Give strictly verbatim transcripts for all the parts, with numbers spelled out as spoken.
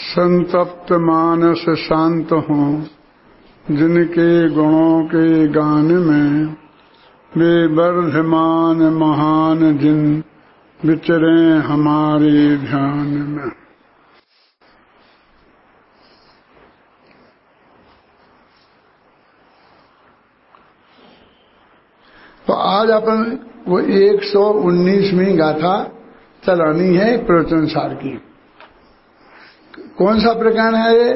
संतप्त मानस शांत हों, जिनके गुणों के गान में वे वर्धमान महान जिन विचरे हमारे ध्यान में। तो आज अपन वो एक सौ उन्नीसवीं गाथा चलानी है प्रवचन सार की। कौन सा प्रकरण है ये?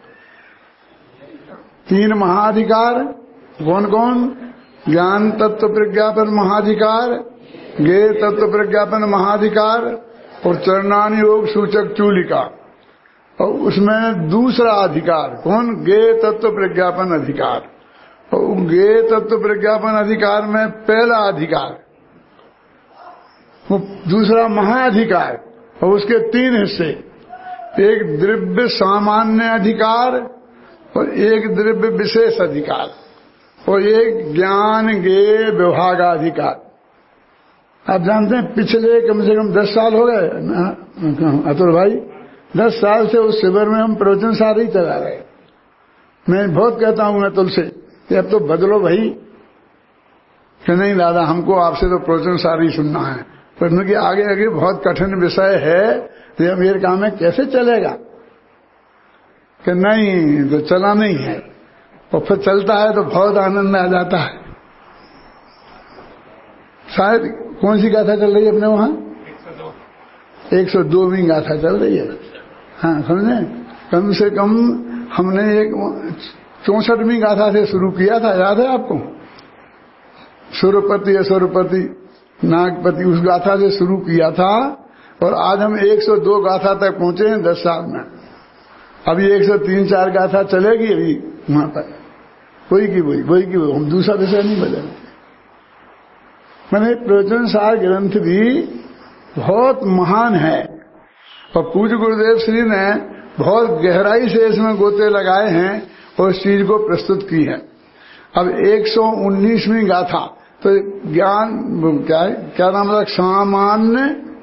तीन महाधिकार। कौन कौन? ज्ञान तत्व प्रज्ञापन महाधिकार, ज्ञेय तत्व प्रज्ञापन महाधिकार और चरणानी योग सूचक चूलिका। और उसमें दूसरा अधिकार कौन? ज्ञेय तत्व प्रज्ञापन अधिकार। और ज्ञेय तत्व प्रज्ञापन अधिकार में पहला अधिकार वो दूसरा महाधिकार और उसके तीन हिस्से, एक द्रव्य सामान्य अधिकार और एक द्रव्य विशेष अधिकार और एक ज्ञान ज्ञेय विभागाधिकार। आप जानते हैं पिछले कम से कम दस साल हो गए अतुल भाई, दस साल से उस शिविर में हम प्रवचन सार ही चला रहे। मैं बहुत कहता हूं अतुल से कि अब तो बदलो भाई, कि नहीं दादा हमको आपसे तो प्रवचन सार ही सुनना है, पर उनके आगे आगे बहुत कठिन विषय है, तो अमेरिका में कैसे चलेगा? कि नहीं तो चला नहीं है, और फिर चलता है तो बहुत आनंद आ जाता है। शायद कौन सी गाथा चल रही है अपने वहां? एक सौ दोवीं गाथा चल रही है। हाँ समझे, कम से कम हमने एक चौसठवीं गाथा से शुरू किया था, याद है आपको? सुरपति असुरपति नागपति, उस गाथा से शुरू किया था और आज हम एक सौ दो गाथा तक पहुंचे हैं दस साल में। अभी एक सौ तीन चार गाथा चलेगी अभी वहां पर, वही की वही वही की वही, हम दूसरा विषय नहीं बदलेंगे। मैंने प्रवचन सार ग्रंथ भी बहुत महान है और पूज्य गुरुदेव श्री ने बहुत गहराई से इसमें गोते लगाए हैं और इस चीज को प्रस्तुत की है। अब एक सौ उन्नीसवीं गाथा तो ज्ञान क्या है, क्या नाम है? सामान्य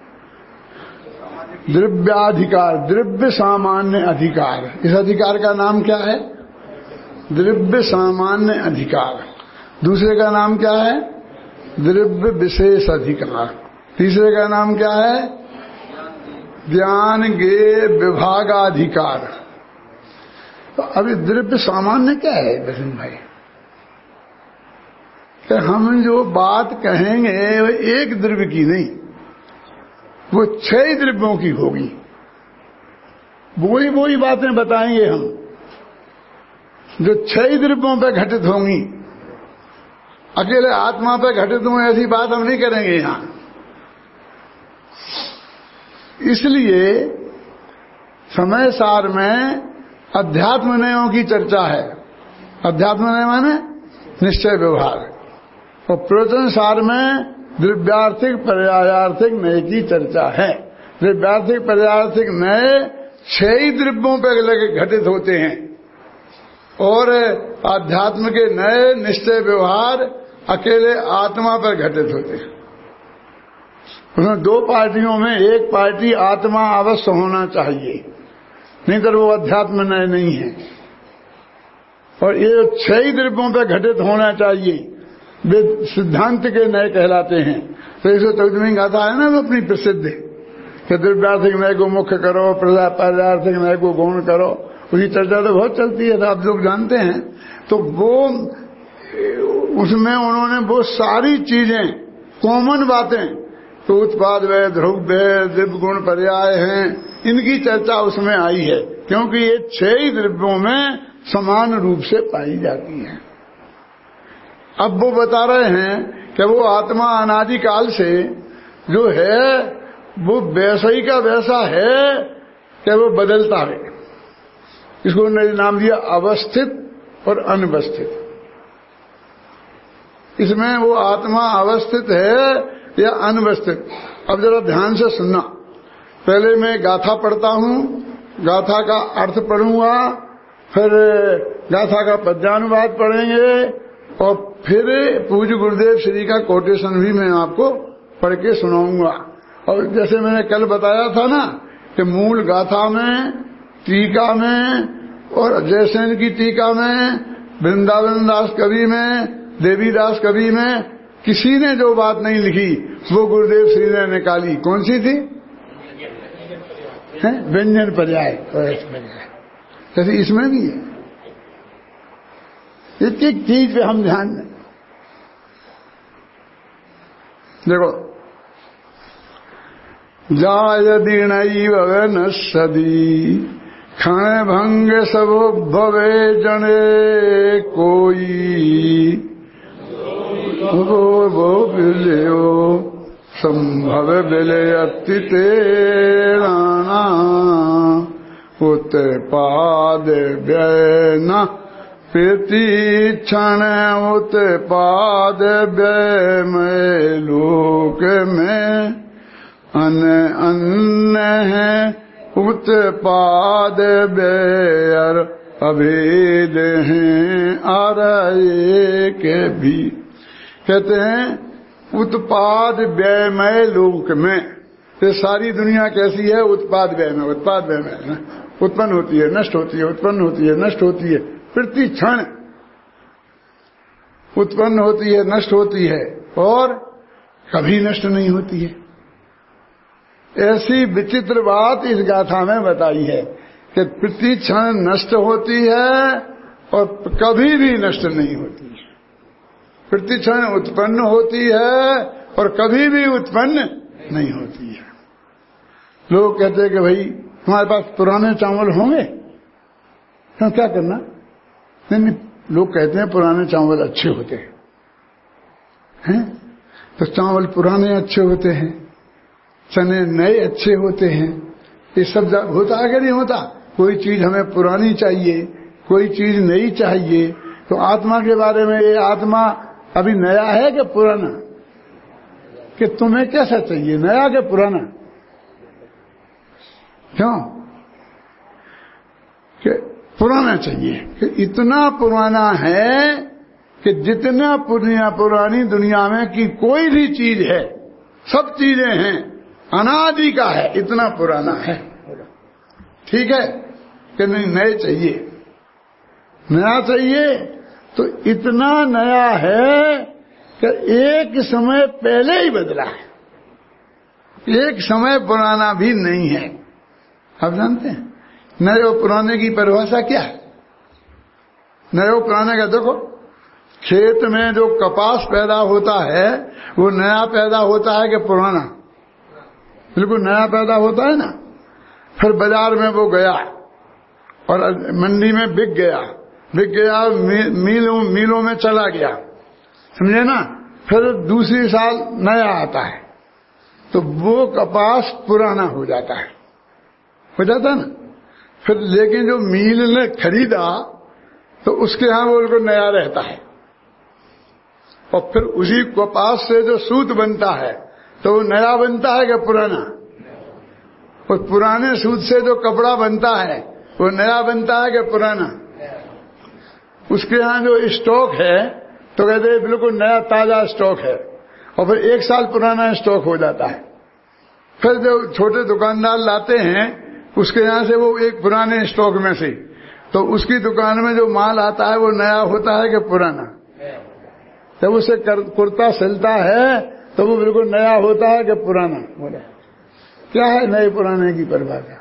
द्रव्याधिकार, द्रव्य सामान्य अधिकार। इस अधिकार का नाम क्या है? द्रव्य सामान्य अधिकार। दूसरे का नाम क्या है? द्रव्य विशेष अधिकार। तीसरे का नाम क्या है? ज्ञान ज्ञेय विभागाधिकार। तो अभी द्रव्य सामान्य क्या है बसंत भाई? कि हम जो बात कहेंगे वो एक द्रव्य की नहीं, वो छह द्रव्यों की होगी। वही वही बातें बताएंगे हम जो छह द्रव्यों पर घटित होंगी। अकेले आत्मा पर घटित हों ऐसी बात हम नहीं करेंगे यहां। इसलिए समय सार में अध्यात्म नयों की चर्चा है। अध्यात्म नय माने निश्चय व्यवहार, और प्रवचन सार में द्रव्यार्थिक पर्यायार्थिक नय की चर्चा है। द्रव्यार्थिक पर्यायार्थिक नय छह ही द्रव्यों पर घटित होते हैं और आध्यात्म के नए निश्चय व्यवहार अकेले आत्मा पर घटित होते हैं। उसमें दो पार्टियों में एक पार्टी आत्मा अवश्य होना चाहिए, नहीं तो वो अध्यात्म नय नहीं है। और ये छह ही द्रव्यों पर घटित होना चाहिए, वे सिद्धांत के नय कहलाते हैं। तो एक सौ चौदहवीं गाथा है ना वो अपनी प्रसिद्ध कि द्रव्यार्थिक नय को मुख्य करो, पर्यायार्थिक नय को गौण करो। उसकी चर्चा तो बहुत चलती है, तो आप लोग जानते हैं। तो वो उसमें उन्होंने वो सारी चीजें कॉमन बातें, तो उत्पाद व ध्रुव दिव्य गुण पर्याय हैं, इनकी चर्चा उसमें आई है, क्योंकि ये छह ही द्रव्यों में समान रूप से पाई जाती हैं। अब वो बता रहे हैं कि वो आत्मा अनादिकाल से जो है वो वैसा ही का वैसा है कि वो बदलता है। इसको उन्होंने नाम दिया अवस्थित और अनवस्थित। इसमें वो आत्मा अवस्थित है या अनवस्थित। अब जरा ध्यान से सुनना। पहले मैं गाथा पढ़ता हूं, गाथा का अर्थ पढ़ूंगा, फिर गाथा का पद्यानुवाद पढ़ेंगे और फिर पूज्य गुरुदेव श्री का कोटेशन भी मैं आपको पढ़ के सुनाऊंगा। और जैसे मैंने कल बताया था ना कि मूल गाथा में टीका में और जयसेन की टीका में, वृंदावन दास कवि में, देवीदास कवि में किसी ने जो बात नहीं लिखी वो गुरुदेव श्री ने निकाली। कौन सी थी? व्यंजन पर्याय। जैसे इसमें भी है। एक एक चीज पे हम ध्यान दें। देखो, जाय दीनैव न सदी क्षण भंग सब भवे जने कोई वो वो विलयो संभव विलय अति तेराना उत पाद व्यय न प्रीति क्षण उत पाद व्यय में लोक में अन अन्न है उत्पाद व्यय अभेद हैं आरये के भी। कहते हैं उत्पाद व्ययमय लोक में। ये सारी दुनिया कैसी है? उत्पाद व्ययमय। उत्पाद व्ययमय है, उत्पन्न होती है, नष्ट होती है, उत्पन्न होती है, नष्ट होती है, प्रति क्षण उत्पन्न होती है, नष्ट होती है और कभी नष्ट नहीं होती है। ऐसी विचित्र बात इस गाथा में बताई है कि प्रति क्षण नष्ट होती है और कभी भी नष्ट नहीं होती है। प्रति क्षण उत्पन्न होती है और कभी भी उत्पन्न नहीं होती है। लोग कहते हैं कि भाई हमारे पास पुराने चावल होंगे तो क्या करना? नहीं, लोग कहते हैं पुराने चावल अच्छे होते हैं, हैं? तो चावल पुराने अच्छे होते हैं, चने नए अच्छे होते हैं। ये सब होता है कि नहीं होता? कोई चीज हमें पुरानी चाहिए, कोई चीज नई चाहिए। तो आत्मा के बारे में, ये आत्मा अभी नया है कि पुराना? कि तुम्हें कैसा चाहिए, नया कि पुराना? क्यों कि पुराना चाहिए? कि इतना पुराना है कि जितना पुराना पुरानी दुनिया में की कोई भी चीज है, सब चीजें हैं, अनादि का है, इतना पुराना है। ठीक है कि नहीं? नए चाहिए, नया चाहिए। तो इतना नया है कि एक समय पहले ही बदला है, एक समय पुराना भी नहीं है। आप जानते हैं नए और पुराने की परिभाषा क्या है? नए और पुराने का देखो, खेत में जो कपास पैदा होता है वो नया पैदा होता है कि पुराना? बिल्कुल नया पैदा होता है ना। फिर बाजार में वो गया और मंडी में बिक गया, बिक गया मीलों मीलों में चला गया, समझे ना। फिर दूसरी साल नया आता है तो वो कपास पुराना हो जाता है, हो जाता है ना। फिर लेकिन जो मील ने खरीदा तो उसके यहां वो उनको नया रहता है। और फिर उसी कपास से जो सूत बनता है तो वो नया बनता है कि पुराना? और पुराने सूत से जो कपड़ा बनता है वो नया बनता है कि पुराना? उसके यहां जो स्टॉक है तो कहते हैं बिल्कुल नया ताजा स्टॉक है, और फिर एक साल पुराना स्टॉक हो जाता है। फिर जो छोटे दुकानदार लाते हैं उसके यहां से वो एक पुराने स्टॉक में से, तो उसकी दुकान में जो माल आता है वो नया होता है कि पुराना? जब उसे कुर्ता सिलता है तो वो बिल्कुल नया होता है कि पुराना? बोला क्या है नए पुराने की परिभाषा?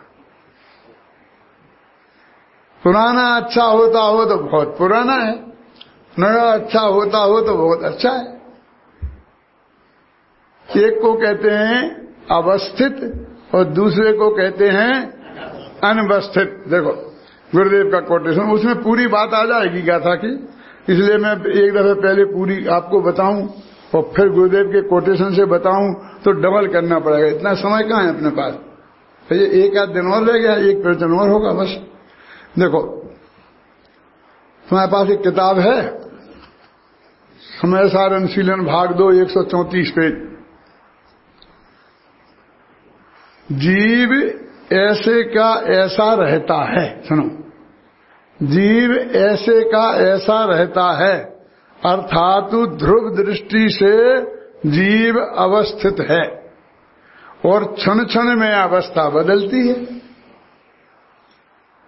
पुराना अच्छा होता हो तो बहुत पुराना है, नया अच्छा होता हो तो बहुत अच्छा है। एक को कहते हैं अवस्थित और दूसरे को कहते हैं अनवस्थित। देखो गुरुदेव का कोटेशन, उसमें पूरी बात आ जाएगी गाथा की, इसलिए मैं एक दफे पहले पूरी आपको बताऊं और फिर गुरुदेव के कोटेशन से बताऊं तो डबल करना पड़ेगा। इतना समय कहाँ है अपने पास? तो ये एक आध दिन और रह गया, एक प्रवचन और होगा बस। देखो तुम्हारे पास एक किताब है समय सार अनुशीलन भाग दो, एक सौ चौंतीस पेज। जीव ऐसे का ऐसा रहता है, सुनो, जीव ऐसे का ऐसा रहता है, अर्थात ध्रुव दृष्टि से जीव अवस्थित है और क्षण क्षण में अवस्था बदलती है।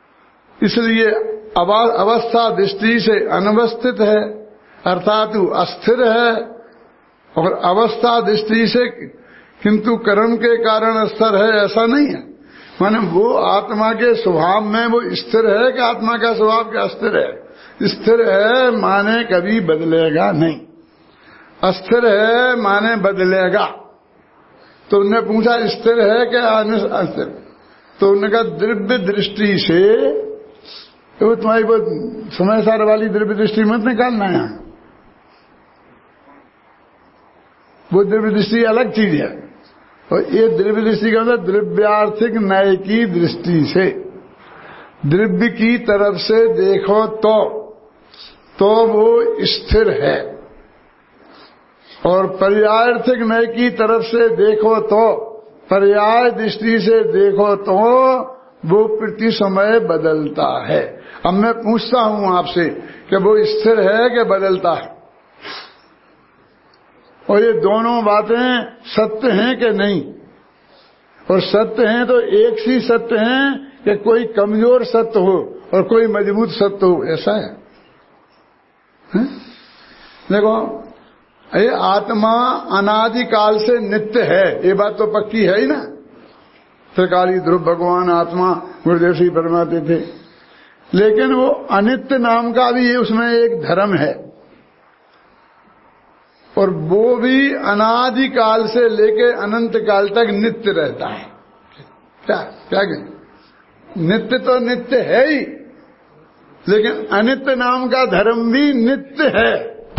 इसलिए अवस्था दृष्टि से अनवस्थित है, अर्थात वो अस्थिर है, और अवस्था दृष्टि से किंतु कर्म के कारण स्थिर है, ऐसा नहीं है। माने वो आत्मा के स्वभाव में वो स्थिर है कि आत्मा का स्वभाव क्या स्थिर है? स्थिर है माने कभी बदलेगा नहीं, अस्थिर है माने बदलेगा। तो उन्होंने पूछा स्थिर है क्या अस्थिर? तो उन्होंने कहा द्रव्य दृष्टि से, तो तुम्हारी वो समय सार वाली द्रव्य दृष्टि मत निकालना है, वो द्रव्य दृष्टि अलग चीज है। और ये द्रव्य दृष्टि का मतलब द्रव्यार्थिक न्याय की दृष्टि से, द्रव्य की तरफ से देखो तो तो वो स्थिर है, और पर्यायार्थिक न्याय की तरफ से देखो तो, पर्याय दृष्टि से देखो तो वो प्रति समय बदलता है। अब मैं पूछता हूं आपसे कि वो स्थिर है कि बदलता है? और ये दोनों बातें सत्य हैं कि नहीं? और सत्य हैं तो एक सी सत्य हैं कि कोई कमजोर सत्य हो और कोई मजबूत सत्य हो, ऐसा है, है? देखो, ये आत्मा अनादिकाल से नित्य है, ये बात तो पक्की है ही ना। त्रिकाली ध्रुव भगवान आत्मा गुरुदेव श्री फरमाते थे। लेकिन वो अनित्य नाम का भी उसमें एक धर्म है, और वो भी अनादिकाल से लेके अनंत काल तक नित्य रहता है। क्या क्या कहें? नित्य तो नित्य है ही, लेकिन अनित्य नाम का धर्म भी नित्य है,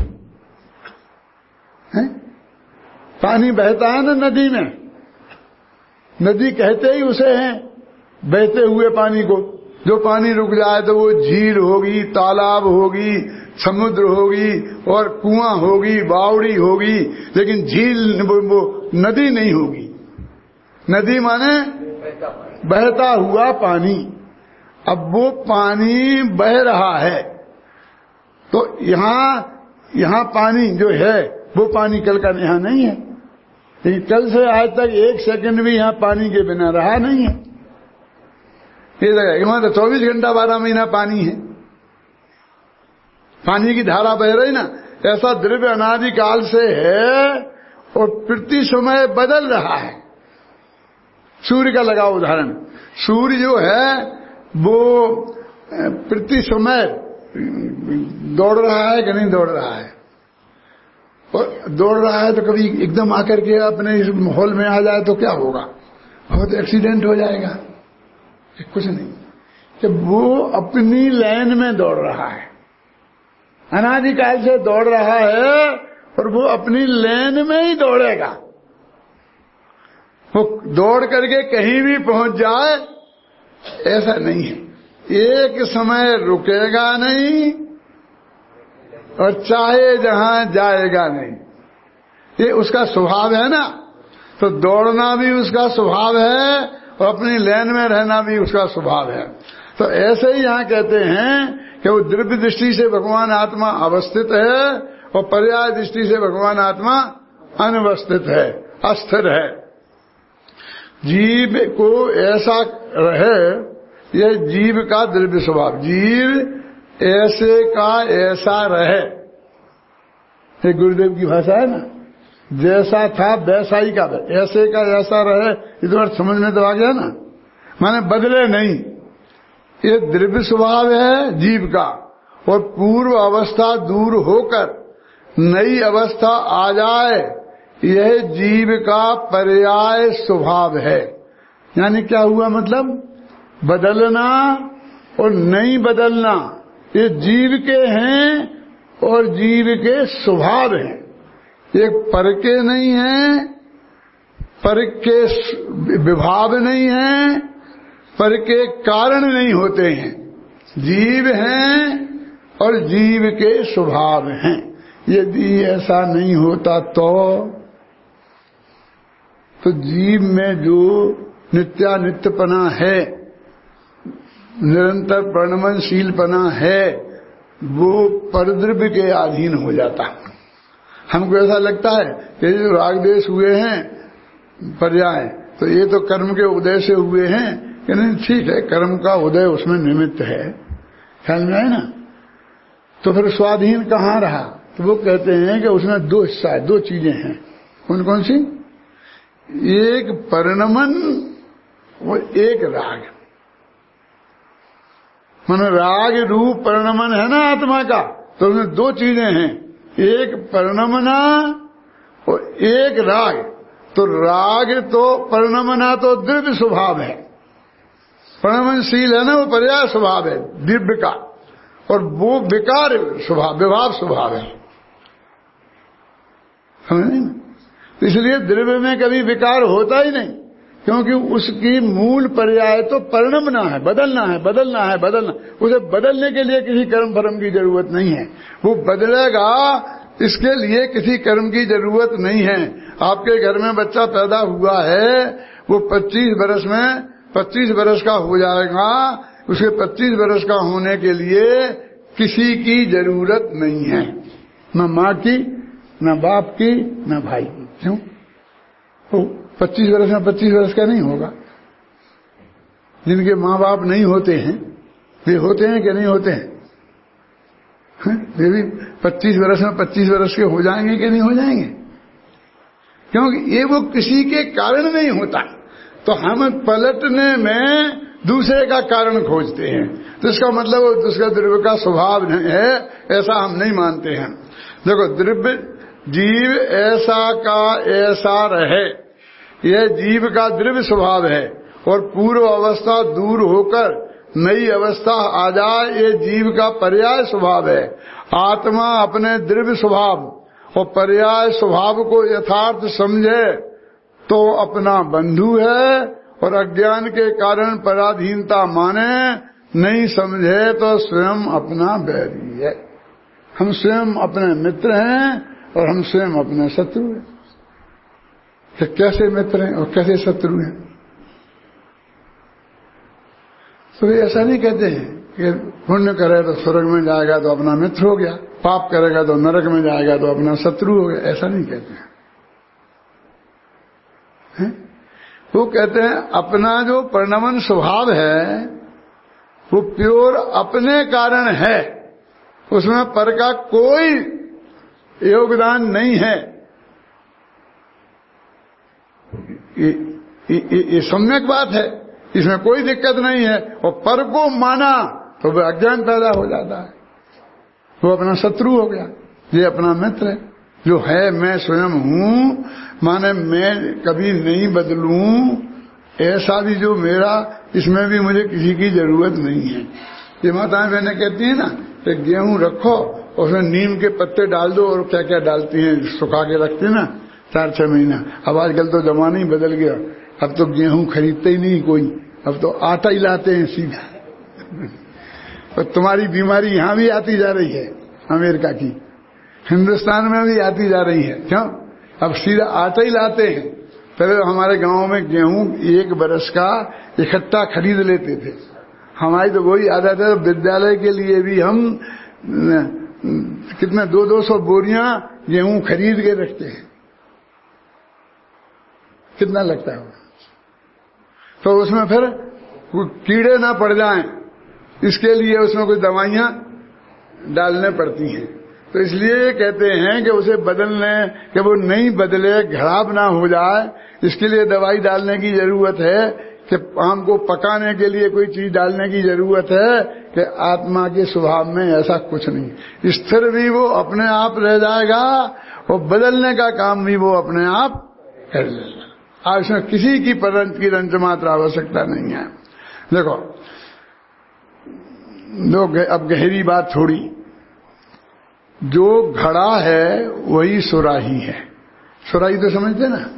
है? पानी बहता है ना नदी में, नदी कहते ही उसे हैं बहते हुए पानी को। जो पानी रुक जाए तो वो झील होगी, तालाब होगी, समुद्र होगी, और कुआं होगी, बावड़ी होगी, लेकिन झील वो, वो नदी नहीं होगी। नदी माने बहता हुआ पानी। अब वो पानी बह रहा है, तो यहाँ यहाँ पानी जो है वो पानी कल का यहाँ नहीं है, लेकिन कल से आज तक एक सेकंड भी यहाँ पानी के बिना रहा नहीं है। ये जगह वहां तो चौबीस घंटा बारह महीना पानी है, पानी की धारा बह रही ना। ऐसा द्रव्य अनादिकाल से है और प्रति समय बदल रहा है। सूर्य का लगाओ उदाहरण, सूर्य जो है वो प्रति समय दौड़ रहा है कि नहीं दौड़ रहा है? और दौड़ रहा है तो कभी एकदम आकर के अपने इस माहौल में आ जाए तो क्या होगा? बहुत एक्सीडेंट हो जाएगा। कुछ नहीं, कि वो अपनी लाइन में दौड़ रहा है, अनादिकाल से दौड़ रहा है, और वो अपनी लेन में ही दौड़ेगा। वो दौड़ करके कहीं भी पहुंच जाए ऐसा नहीं है, एक समय रुकेगा नहीं और चाहे जहां जाएगा नहीं। ये उसका स्वभाव है ना। तो दौड़ना भी उसका स्वभाव है और अपनी लेन में रहना भी उसका स्वभाव है। तो ऐसे ही यहां कहते हैं कि वो द्रव्य दृष्टि से भगवान आत्मा अवस्थित है और पर्याय दृष्टि से भगवान आत्मा अनवस्थित है, अस्थिर है। जीव को ऐसा रहे, यह जीव का द्रव्य स्वभाव, जीव ऐसे का ऐसा रहे। ये गुरुदेव की भाषा है ना, जैसा था वैसा ही का, ऐसे का ऐसा रहे। ये तो अर्थ समझ में तो आ गया ना, माने बदले नहीं। ये द्रव्य स्वभाव है जीव का, और पूर्व अवस्था दूर होकर नई अवस्था आ जाए, यह जीव का पर्याय स्वभाव है। यानी क्या हुआ? मतलब बदलना और नहीं बदलना ये जीव के हैं और जीव के स्वभाव हैं। एक पर के नहीं है, पर के विभाव नहीं है, पर के कारण नहीं होते हैं। जीव हैं और जीव के स्वभाव हैं। यदि ऐसा नहीं होता तो तो जीव में जो नित्यानित्यपना है, निरंतर परिणमनशीलपना है, वो परद्रव्य के अधीन हो जाता। हमको ऐसा लगता है कि जो राग देश हुए हैं पर्याय, तो ये तो कर्म के उदय से हुए हैं, कि नहीं ठीक है, कर्म का उदय उसमें निमित्त है, ख्याल में आए ना। तो फिर स्वाधीन कहाँ रहा? तो वो कहते हैं कि उसमें दो हिस्सा है, दो चीजें हैं। कौन कौन सी? एक परिणमन और एक राग। मन राग रूप परिणमन है ना आत्मा का, तो उसमें दो चीजें हैं, एक परिणमना और एक राग। तो राग तो परिणमना तो दिव्य स्वभाव है, परिणमनशील है ना, वो पर्याय स्वभाव है दिव्य का, और वो विकार स्वभाव विभाव स्वभाव है, समझे ना। इसलिए द्रव्य में कभी विकार होता ही नहीं, क्योंकि उसकी मूल पर्याय तो परिणमना है, बदलना है, बदलना है, बदलना। उसे बदलने के लिए किसी कर्म फर्म की जरूरत नहीं है, वो बदलेगा, इसके लिए किसी कर्म की जरूरत नहीं है। आपके घर में बच्चा पैदा हुआ है, वो पच्चीस बरस में पच्चीस बरस का हो जाएगा, उसके पच्चीस बरस का होने के लिए किसी की जरूरत नहीं है, न माँ की, न बाप की, न भाई की। क्यों? तो पच्चीस वर्ष में पच्चीस वर्ष का नहीं होगा। जिनके माँ बाप नहीं होते हैं वे होते हैं कि नहीं होते हैं? वे भी पच्चीस वर्ष में पच्चीस वर्ष के हो जाएंगे कि नहीं हो जाएंगे? क्योंकि ये वो किसी के कारण नहीं होता, तो हम पलटने में दूसरे का कारण खोजते हैं। तो इसका मतलब उसका द्रव्य का स्वभाव नहीं है, ऐसा हम नहीं मानते हैं। देखो, द्रव्य जीव ऐसा का ऐसा रहे, यह जीव का द्रव्य स्वभाव है, और पूर्व अवस्था दूर होकर नई अवस्था आ जाए, ये जीव का पर्याय स्वभाव है। आत्मा अपने द्रव्य स्वभाव और पर्याय स्वभाव को यथार्थ समझे तो अपना बंधु है, और अज्ञान के कारण पराधीनता माने, नहीं समझे तो स्वयं अपना बैरी है। हम स्वयं अपने मित्र हैं और हम स्वयं अपने शत्रु हैं। कि कैसे मित्र हैं और कैसे शत्रु हैं? तो वे ऐसा नहीं कहते हैं कि पुण्य करे तो स्वर्ग में जाएगा तो अपना मित्र हो गया, पाप करेगा तो नरक में जाएगा तो अपना शत्रु हो गया, ऐसा नहीं कहते हैं, हैं? वो कहते हैं अपना जो परिणमन स्वभाव है वो प्योर अपने कारण है, उसमें पर का कोई योगदान नहीं है। ये, ये, ये सम्यक बात है, इसमें कोई दिक्कत नहीं है। और पर को माना तो वह अज्ञान पैदा हो जाता है, वो अपना शत्रु हो गया। ये अपना मित्र है, जो है मैं स्वयं हूं, माने मैं कभी नहीं बदलूं, ऐसा भी जो मेरा, इसमें भी मुझे किसी की जरूरत नहीं है। ये माताएं बहनें कहती है ना कि गेहूं रखो, उसमें नीम के पत्ते डाल दो, और क्या क्या डालती हैं, सुखा के रखती है ना चार छह महीना। अब आजकल तो जमाना ही बदल गया, अब तो गेहूं खरीदते ही नहीं कोई, अब तो आटा ही लाते हैं सीधा। और तुम्हारी बीमारी यहां भी आती जा रही है, अमेरिका की, हिंदुस्तान में भी आती जा रही है। क्यों? अब सीधा आटा ही लाते हैं। पहले हमारे गांव में गेहूं एक बरस का इकट्ठा खरीद लेते थे। हमारी तो वही आदत है, विद्यालय के लिए भी हम कितने दो दो सौ बोरियां गेहूं खरीद के रखते हैं। कितना लगता है? तो उसमें फिर कीड़े ना पड़ जाएं, इसके लिए उसमें कुछ दवाइयां डालने पड़ती हैं। तो इसलिए ये कहते हैं कि उसे बदलने, कि वो नहीं बदले, खराब ना हो जाए, इसके लिए दवाई डालने की जरूरत है, कि आम को पकाने के लिए कोई चीज डालने की जरूरत है। कि आत्मा के स्वभाव में ऐसा कुछ नहीं, स्थिर भी वो अपने आप रह जाएगा, और बदलने का काम भी वो अपने आप कर लेगा। आज इसमें किसी की परंत की रंच मात्र आवश्यकता नहीं है। देखो, लोग अब गहरी बात थोड़ी, जो घड़ा है वही सुराही है। सुराही तो समझते ना,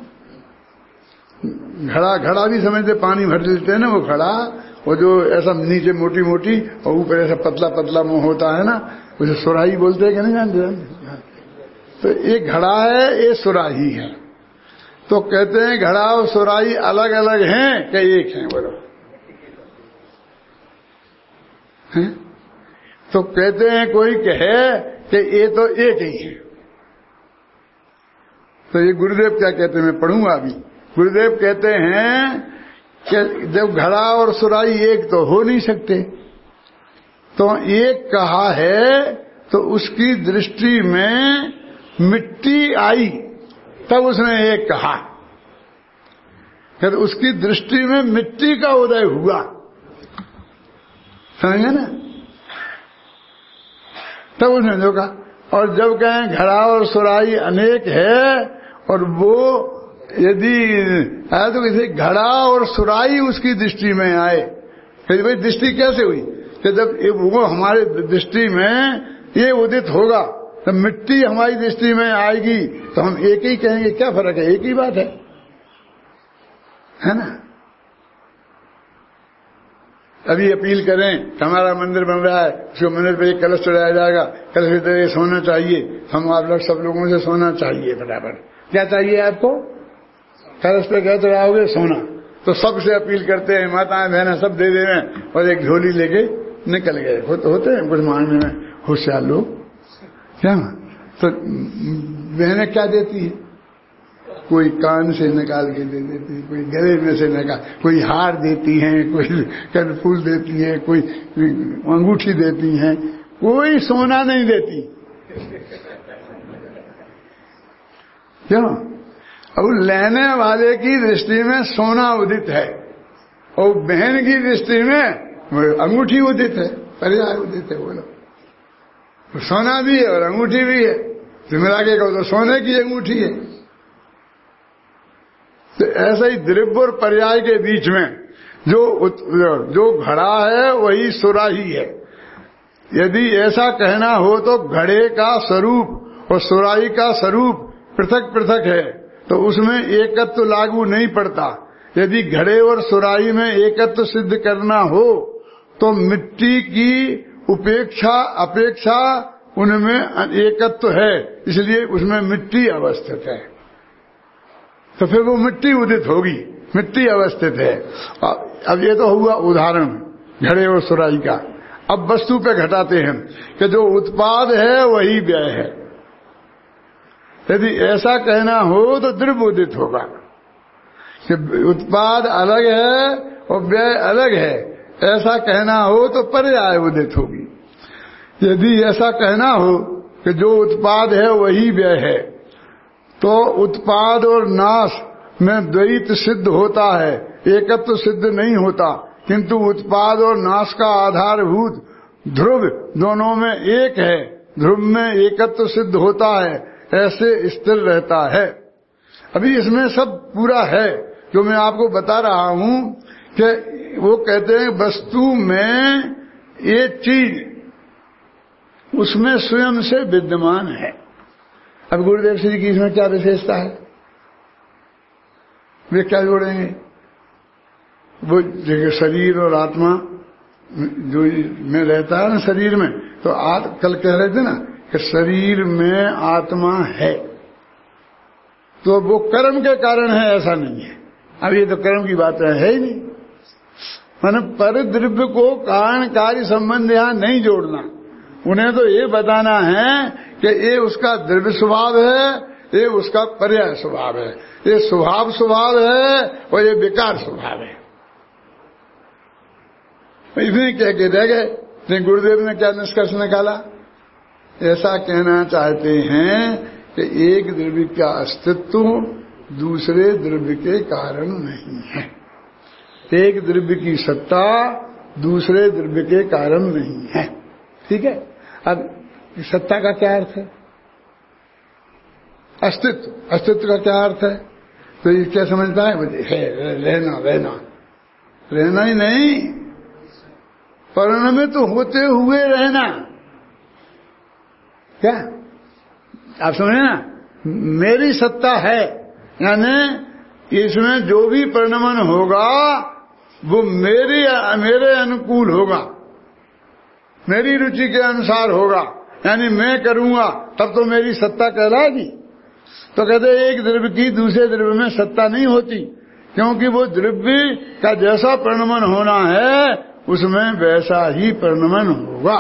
घड़ा घड़ा भी समझते, पानी भर लेते हैं ना वो घड़ा, वो जो ऐसा नीचे मोटी मोटी और ऊपर ऐसा पतला पतला मुंह होता है ना, उसे सुराही बोलते हैं कि नहीं जानते? तो एक घड़ा है, ये सुराही है। तो कहते हैं घड़ा और सुराही अलग अलग हैं कि एक हैं? बोलो, हैं? तो कहते हैं कोई कहे कि ये तो एक ही है। तो ये गुरुदेव क्या कहते हैं, मैं पढ़ूंगा अभी। गुरुदेव कहते हैं कि जब घड़ा और सुराही एक तो हो नहीं सकते, तो एक कहा है तो उसकी दृष्टि में मिट्टी आई तब उसने एक कहा, फिर उसकी दृष्टि में मिट्टी का उदय हुआ, समझे ना, तब उसने जो कहा। और जब कहें घड़ा और सुराही अनेक है और वो यदि आया तो किसी घड़ा और सुराही उसकी दृष्टि में आए, फिर भाई दृष्टि कैसे हुई कि जब वो हमारे दृष्टि में ये उदित होगा तो मिट्टी हमारी दृष्टि में आएगी तो हम एक ही कहेंगे, क्या फर्क है, एक ही बात है, है ना। अभी अपील करें कि हमारा मंदिर बन रहा है, उसको मंदिर पे एक कलश चढ़ाया जाएगा, कलश पे सोना चाहिए, हम आप लोग सब लोगों से सोना चाहिए बराबर। क्या चाहिए आपको? कलश पे क्या चढ़ाओगे? सोना। तो सबसे अपील करते हैं, माताएं बहनें सब दे दे रहे और एक झोली लेके निकल गए। हो, होते हैं कुछ मानने में होशियार लोग, क्या तो बहनें क्या देती है, कोई कान से निकाल के दे देती है, कोई गले में से निकाल, कोई हार देती हैं, कोई कनफूल देती है, कोई अंगूठी देती हैं, कोई सोना नहीं देती, क्यों? अब लेने वाले की दृष्टि में सोना उदित है और बहन की दृष्टि में अंगूठी उदित है, पर्याय उदित है। बोलो, सोना भी है और अंगूठी भी है, तो मिला के कहो तो सोने की अंगूठी है। तो ऐसा ही द्रव्य और पर्याय के बीच में जो जो घड़ा है वही सुराही है। यदि ऐसा कहना हो तो घड़े का स्वरूप और सुराही का स्वरूप पृथक पृथक है तो उसमें एकत्व लागू नहीं पड़ता। यदि घड़े और सुराही में एकत्व सिद्ध करना हो तो मिट्टी की उपेक्षा अपेक्षा उनमें एकत्व है, इसलिए उसमें मिट्टी अवस्थित है, तो फिर वो मिट्टी उदित होगी, मिट्टी अवस्थित है। अब ये तो हुआ उदाहरण घड़े और सुराही का। अब वस्तु पे घटाते हैं कि जो उत्पाद है वही व्यय है। यदि ऐसा कहना हो तो द्रव्य उदित होगा कि उत्पाद अलग है और व्यय अलग है, ऐसा कहना हो तो पर्याय उदित होगी। यदि ऐसा कहना हो कि जो उत्पाद है वही व्यय है तो उत्पाद और नाश में द्वैत सिद्ध होता है, एकत्व सिद्ध नहीं होता, किंतु उत्पाद और नाश का आधारभूत ध्रुव दोनों में एक है, ध्रुव में एकत्व सिद्ध होता है, ऐसे स्थिर रहता है। अभी इसमें सब पूरा है जो मैं आपको बता रहा हूं कि वो कहते हैं वस्तु में ये चीज उसमें स्वयं से विद्यमान है। अब गुरुदेव श्री की इसमें क्या विशेषता है, वे क्या जोड़ेंगे? वो जगह शरीर और आत्मा जो में रहता है ना, शरीर में तो आज कल कह रहे थे ना कि शरीर में आत्मा है, तो वो कर्म के कारण है, ऐसा नहीं है। अब ये तो कर्म की बात है ही नहीं, माने पर द्रव्य को कारण कार्य संबंध यहां नहीं जोड़ना। उन्हें तो ये बताना है कि ये उसका द्रव्य स्वभाव है, ये उसका पर्याय स्वभाव है, ये स्वभाव स्वभाव है और ये विकार स्वभाव है। इतने कह के रह गए। लेकिन गुरुदेव ने क्या निष्कर्ष निकाला? ऐसा कहना चाहते हैं कि एक द्रव्य का अस्तित्व दूसरे द्रव्य के कारण नहीं है, एक द्रव्य की सत्ता दूसरे द्रव्य के कारण नहीं है। ठीक है। अब सत्ता का क्या अर्थ है? अस्तित्व, अस्तित्व का क्या अर्थ है? तो ये क्या समझता है? है रहना, रहना रहना ही नहीं, परिणमित होते हुए रहना। क्या आप समझे ना? मेरी सत्ता है, यानी इसमें जो भी परिणमन होगा वो मेरी मेरे अनुकूल होगा, मेरी रुचि के अनुसार होगा, यानी मैं करूंगा तब तो मेरी सत्ता कहलाएगी। तो कहते एक द्रव्य की दूसरे द्रव्य में सत्ता नहीं होती, क्योंकि वो द्रव्य का जैसा परिणमन होना है उसमें वैसा ही परिणमन होगा।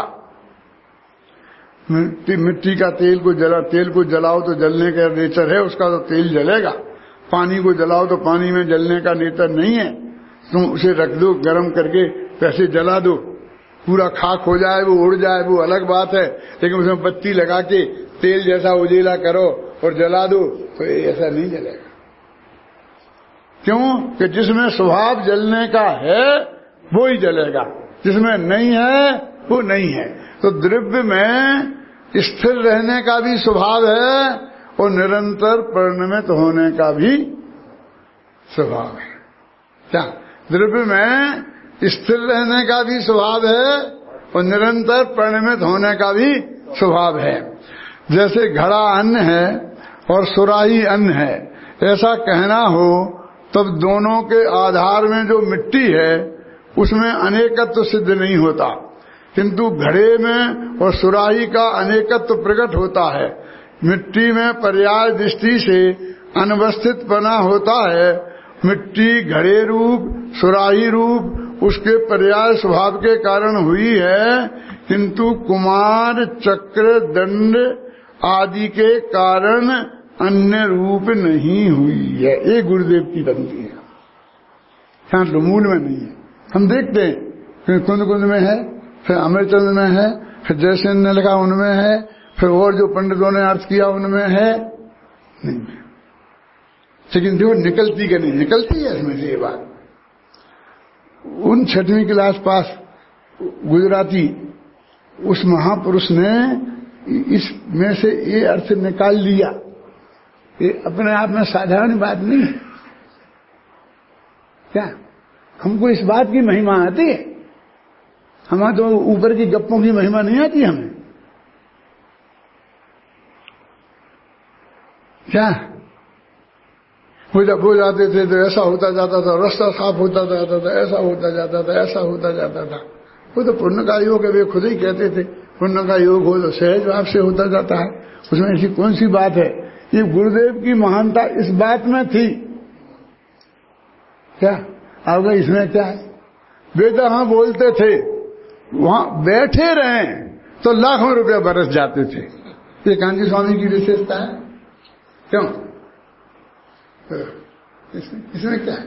मिट्टी, मिट्टी का तेल को जला तेल को जलाओ तो जलने का नेचर है उसका, तो तेल जलेगा। पानी को जलाओ तो पानी में जलने का नेचर नहीं है, तुम उसे रख दो गरम करके, पैसे जला दो, पूरा खाक हो जाए, वो उड़ जाए, वो अलग बात है, लेकिन उसमें बत्ती लगा के तेल जैसा उजेला करो और जला दो तो ऐसा नहीं जलेगा। क्यों? कि जिसमें स्वभाव जलने का है वो ही जलेगा, जिसमें नहीं है वो नहीं है। तो द्रव्य में स्थिर रहने का भी स्वभाव है और निरंतर परिणमित होने का भी स्वभाव है। क्या? द्रव्य में स्थिर रहने का भी स्वभाव है और निरंतर परिणमित होने का भी स्वभाव है। जैसे घड़ा अन्न है और सुराही अन्न है, ऐसा कहना हो तब दोनों के आधार में जो मिट्टी है उसमें अनेकत्व सिद्ध नहीं होता, किंतु घड़े में और सुराही का अनेकत्व प्रकट होता है। मिट्टी में पर्याय दृष्टि से अनवस्थित बना होता है। मिट्टी घड़े रूप, सुराही रूप उसके पर्याय स्वभाव के कारण हुई है, किंतु कुमार, चक्र, दंड आदि के कारण अन्य रूप नहीं हुई है। ये गुरुदेव की बनती है, यहाँ तो मूल में नहीं है। हम देखते हैं फिर कुंद कुंद में है, फिर अमरचंद में है, फिर जैसे ने लिखा उनमें है, फिर और जो पंडितों ने अर्थ किया उनमें है नहीं। लेकिन देखो निकलती का नहीं निकलती है इसमें से ये बात। उन छठवीं क्लास पास गुजराती उस महापुरुष ने इसमें से ये अर्थ निकाल लिया। ये अपने आप में साधारण बात नहीं है। क्या हमको इस बात की महिमा आती है? हमारे तो ऊपर की गप्पों की महिमा नहीं आती हमें। क्या वो जब हो जाते थे तो ऐसा होता जाता था, रास्ता साफ होता जाता था, ऐसा होता जाता था, ऐसा होता जाता था। वो तो पुण्य का योग है, वे खुद ही कहते थे पुण्य का योग हो तो सहज भाव से होता जाता है, उसमें ऐसी कौन सी बात है? ये गुरुदेव की महानता इस बात में थी। क्या आपका इसमें क्या है? वे जहां बोलते थे वहां बैठे रहे तो लाखों रुपया बरस जाते थे। ये कांची स्वामी की विशेषता है। क्यों? इसमें, इसमें क्या है?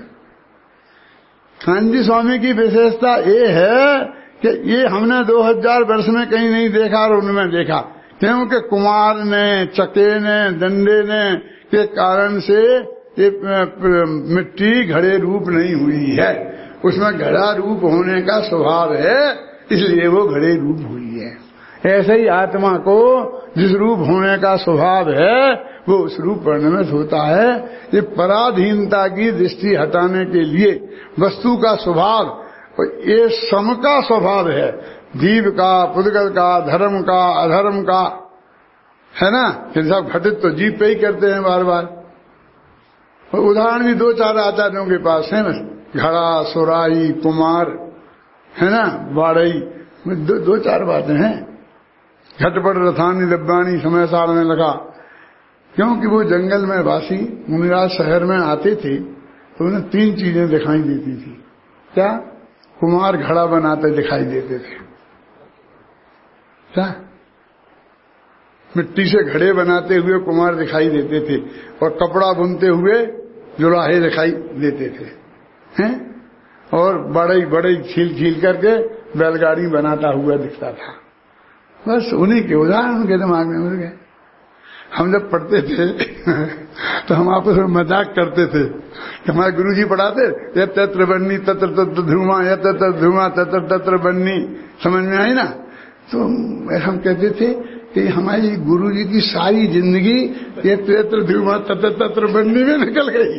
कांची स्वामी की विशेषता ये है कि ये हमने दो हजार वर्ष में कहीं नहीं देखा और उनमें देखा, क्योंकि कुमार ने, चके ने, दंडे ने के कारण से ये मिट्टी घड़े रूप नहीं हुई है। उसमें घड़ा रूप होने का स्वभाव है, इसलिए वो घड़े रूप हुई है। ऐसे ही आत्मा को जिस रूप होने का स्वभाव है वो उस रूप परिणमित होता है। ये पराधीनता की दृष्टि हटाने के लिए वस्तु का स्वभाव, ये सम का स्वभाव है, जीव का, पुद्गल का, धर्म का, अधर्म का, है ना। ये सब घटित तो जीव पे ही करते हैं बार बार। उदाहरण भी दो चार आचार्यों के पास है ना, घड़ा, सुराही, कुमार, है ना, बाड़ई, दो, दो चार बातें हैं। घटपट, रथानी, लब्बानी समय साल में लगा, क्योंकि वो जंगल में वासी मुनिराज शहर में आते थे तो उन्हें तीन चीजें दिखाई देती थी। क्या? कुमार घड़ा बनाते दिखाई देते थे। क्या? मिट्टी से घड़े बनाते हुए कुमार दिखाई देते थे और कपड़ा बुनते हुए जुलाहे दिखाई देते थे, हैं? और बड़े बड़े छील छील करके बैलगाड़ी बनाता हुआ दिखता था। बस उन्हीं के उदाहरण उनके दिमाग में उड़ गए। हम जब पढ़ते थे तो हम आपस में मजाक करते थे। हमारे गुरुजी पढ़ाते ये तत्र बन्नी तत्र तत्र ध्रुमा, या तत्र ध्रुमा तत्र तत्र बन्नी, समझ में आई ना। तो हम कहते थे कि हमारी गुरुजी की सारी जिंदगी ये तत्र ध्रुमा तत्र तत्र बन्नी में निकल गई।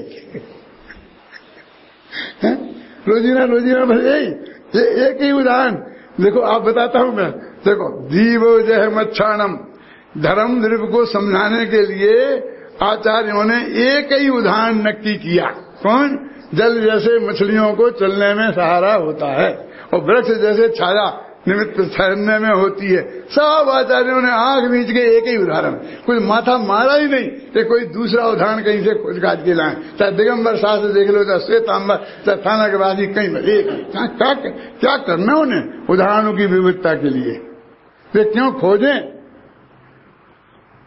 रोजीना रोजीना भर गई। ये एक ही उदाहरण देखो, आप बताता हूं मैं। देखो, दीवो जय मच्छाणम, धर्म द्रव्य को समझाने के लिए आचार्यों ने एक ही उदाहरण नक्की किया। कौन? जल जैसे मछलियों को चलने में सहारा होता है और वृक्ष जैसे छाया निमित्त ठहरने में होती है। सब आचार्यों ने आंख मीच के एक ही उदाहरण, कोई माथा मारा ही नहीं कि कोई दूसरा उदाहरण कहीं से खोज काट के लाए। चाहे दिगंबर शास्त्र देख लो, चाहे श्वेतांबर, चाहे थाना के बाजी, कहीं एक क्या क्या करना उन्हें उदाहरणों की विविधता के लिए? वे क्यों खोजें?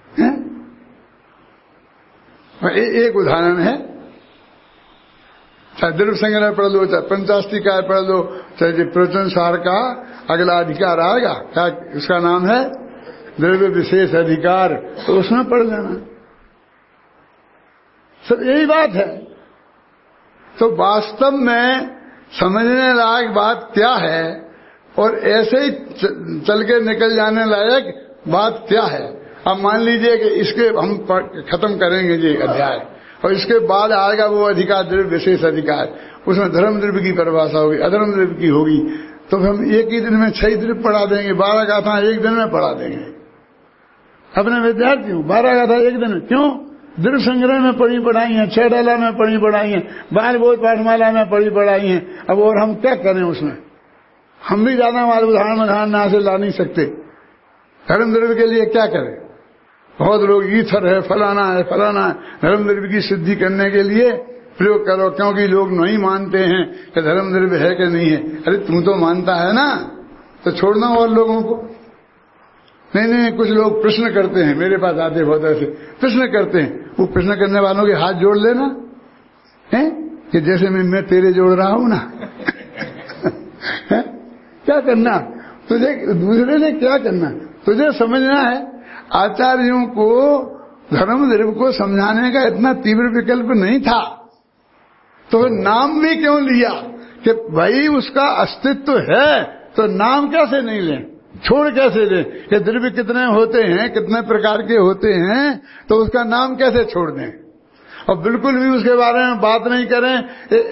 ए, एक उदाहरण है। चाहे द्रव्य संग्रह पढ़ लो, चाहे पंचाष्टिकाय पढ़ लो, चाहे प्रवचन सार का अगला अधिकार आएगा, क्या उसका नाम है द्रव्य विशेष अधिकार, तो उसमें पढ़ लेना। सब यही बात है। तो वास्तव में समझने लायक बात क्या है और ऐसे ही चल के निकल जाने लायक बात क्या है। अब मान लीजिए कि इसके हम खत्म करेंगे ये अध्याय और इसके बाद आएगा वो अधिकार द्रव्य विशेष अधिकार, उसमें धर्म द्रव्य की परिभाषा होगी, अधर्म द्रव्य की होगी, तो हम एक ही दिन में छह द्रव्य पढ़ा देंगे, बारह गाथा एक दिन में पढ़ा देंगे अपने विद्यार्थियों। बारह गाथा एक दिन में क्यों? द्रव्य संग्रह में पढ़ी पढ़ाई है, छह डाला में पढ़ी पढ़ाई है, बाल बोध पाठमाला में पढ़ी पढ़ाई है। अब और हम क्या करें उसमें? हम भी ज्यादा हमारे उदाहरण उदाहरण ना से ला नहीं सकते। धर्म द्रव्य के लिए क्या करें? बहुत लोग ईथर है, फलाना है, फलाना है, धर्म द्रव्य की सिद्धि करने के लिए प्रयोग करो, क्योंकि लोग नहीं मानते हैं कि धर्म द्रव्य है कि नहीं है। अरे तू तो मानता है ना, तो छोड़ना और लोगों को। नहीं नहीं, कुछ लोग प्रश्न करते हैं, मेरे पास आते बहुत ऐसे प्रश्न करते हैं। वो प्रश्न करने वालों के हाथ जोड़ लेना है कि जैसे मैं मैं तेरे जोड़ रहा हूं ना। क्या करना तुझे? दूसरे ने क्या करना? तुझे समझना है आचार्यों को धर्म द्रव्य को समझाने का इतना तीव्र विकल्प नहीं था, तो नाम भी क्यों लिया कि भाई उसका अस्तित्व है, तो नाम कैसे नहीं लें, छोड़ कैसे दें कि द्रव्य कितने होते हैं, कितने प्रकार के होते हैं, तो उसका नाम कैसे छोड़ दें और बिल्कुल भी उसके बारे में बात नहीं करें।